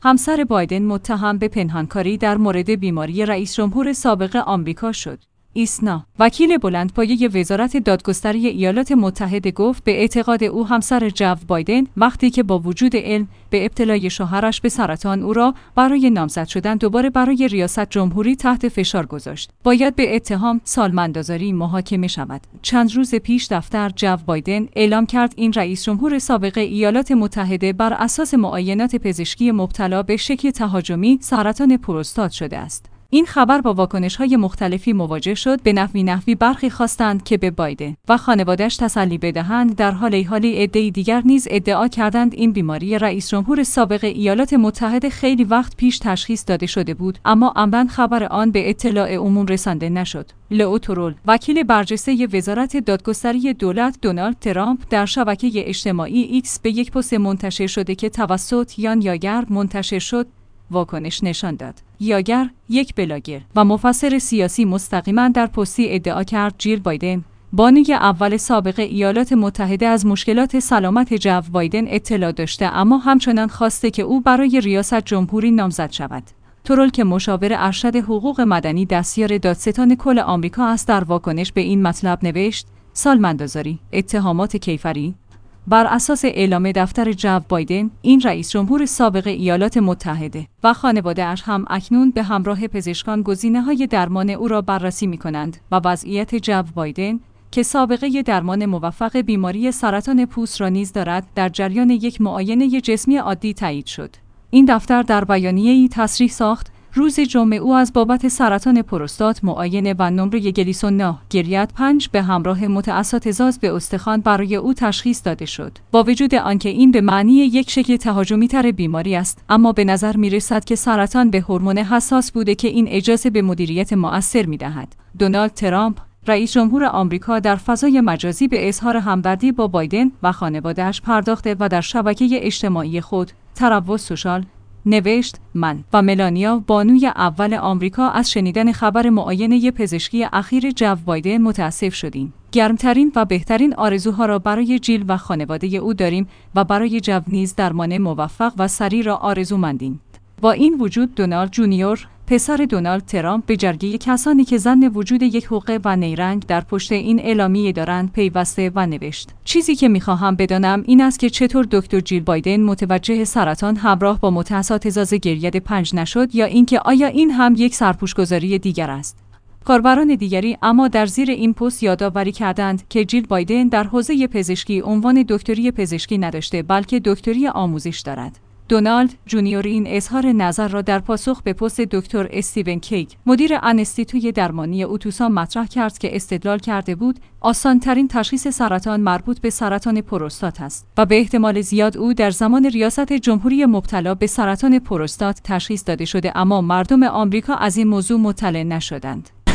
همسر بایدن متهم به پنهانکاری در مورد بیماری رئیس جمهور سابق آمریکا شد. ایسنا، وکیل بلندپایه وزارت دادگستری ایالات متحده گفت به اعتقاد او همسر جو بایدن وقتی که با وجود علم به ابتلای شوهرش به سرطان او را برای نامزد شدن دوباره برای ریاست جمهوری تحت فشار گذاشت، باید به اتهام سالمندآزاری محاکمه شود. چند روز پیش دفتر جو بایدن اعلام کرد این رئیس جمهور سابق ایالات متحده بر اساس معاینات پزشکی مبتلا به شکل تهاجمی سرطان پروستات شده است. این خبر با واکنش‌های مختلفی مواجه شد. به نحوی برخی خواستند که به بایدن و خانواده‌اش تسلی بدهند، در حالی عده‌ای دیگر نیز ادعا کردند این بیماری رئیس جمهور سابق ایالات متحده خیلی وقت پیش تشخیص داده شده بود، اما عمداً خبر آن به اطلاع عموم رسانده نشد. لئو ترول، وکیل برجسته وزارت دادگستری دولت دونالد ترامپ، در شبکه اجتماعی ایکس به یک پست منتشر شده که توسط یان یاگر منتشر شد، واکنش نشان داد. یاگر، یک بلاگر و مفسر سیاسی، مستقیما در پستی ادعا کرد جیل بایدن، بانوی اول سابق ایالات متحده، از مشکلات سلامت جو بایدن اطلاع داشته، اما همچنان خواسته که او برای ریاست جمهوری نامزد شود. ترول که مشاور ارشد حقوق مدنی دستیار دادستان کل آمریکا است، در واکنش به این مطلب نوشت: سالمندآزاری، اتهامات کیفری. بر اساس اعلام دفتر جو بایدن، این رئیس جمهور سابق ایالات متحده و خانواده‌اش هم اکنون به همراه پزشکان گزینه‌های درمان او را بررسی می‌کنند و وضعیت جو بایدن که سابقه درمان موفق بیماری سرطان پوست را نیز دارد، در جریان یک معاینه جسمی عادی تایید شد. این دفتر در بیانیه‌ای تصریح ساخت: روز جمعه او از بابت سرطان پروستات معاینه و نمره گلیسون گریت 5 به همراه متعصات زاز به استخوان برای او تشخیص داده شد. با وجود آنکه این به معنی یک شکل تهاجمی‌تر بیماری است، اما به نظر می‌رسد که سرطان به هورمون حساس بوده که این اجازه به مدیریت مؤثر می‌دهد. دونالد ترامپ، رئیس جمهور آمریکا، در فضای مجازی به اظهار همدردی با بایدن و خانواده‌اش پرداخته و در شبکه اجتماعی خود تروّع سوشال نوشت: من و ملانیا، بانوی اول آمریکا، از شنیدن خبر معاینه پزشکی اخیر جو بایدن متاسف شدیم. گرمترین و بهترین آرزوها را برای جیل و خانواده او داریم و برای جو نیز درمان موفق و سریع را آرزومندیم. با این وجود، دونالد جونیور، پسر دونالد ترامپ، به جرگه کسانی که ظن وجود یک حقه و نیرنگ در پشت این اعلامیه دارند پیوسته و نوشت: چیزی که می‌خواهم بدانم این است که چطور دکتر جیل بایدن متوجه سرطان همراه با متعصات زاز گریت 5 نشد، یا اینکه آیا این هم یک سرپوشگذاری دیگر است. کاربران دیگری اما در زیر این پست یادآوری کردند که جیل بایدن در حوزه پزشکی عنوان دکتری پزشکی نداشته، بلکه دکتری آموزش دارد. دونالد جونیور این اظهار نظر را در پاسخ به پست دکتر استیون کیگ، مدیر انستیتوی درمانی اوتوسا، مطرح کرد که استدلال کرده بود آسان‌ترین تشخیص سرطان مربوط به سرطان پروستات است و به احتمال زیاد او در زمان ریاست جمهوری مبتلا به سرطان پروستات تشخیص داده شده، اما مردم آمریکا از این موضوع مطلع نشدند.